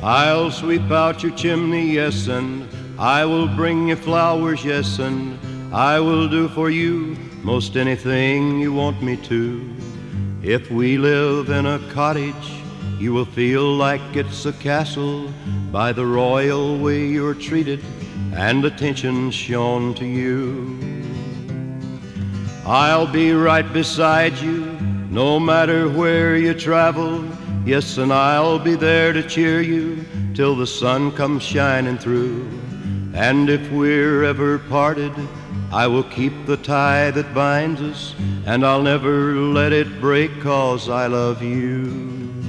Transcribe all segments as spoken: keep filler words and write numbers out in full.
I'll sweep out your chimney, yes, and I will bring you flowers, yes, and I will do for you most anything you want me to. If we live in a cottage, you will feel like it's a castle by the royal way you're treated and attention shown to you. I'll be right beside you no matter where you travel, yes, and I'll be there to cheer you till the sun comes shining through. And if we're ever parted, I will keep the tie that binds us, and I'll never let it break, 'cause I love you.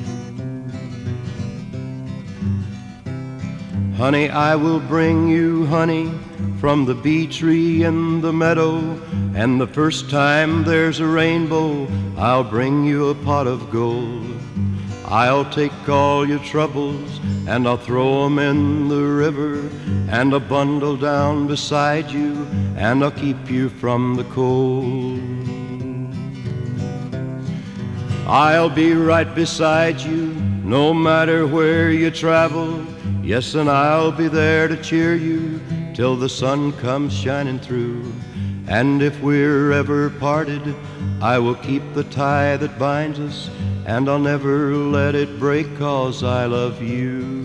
Honey, I will bring you honey from the bee tree in the meadow, and the first time there's a rainbow, I'll bring you a pot of gold. I'll take all your troubles and I'll throw 'em in the river, and I'll bundle down beside you and I'll keep you from the cold. I'll be right beside you no matter where you travel, yes, and I'll be there to cheer you till the sun comes shining through. And if we're ever parted, I will keep the tie that binds us, and I'll never let it break, 'cause I love you.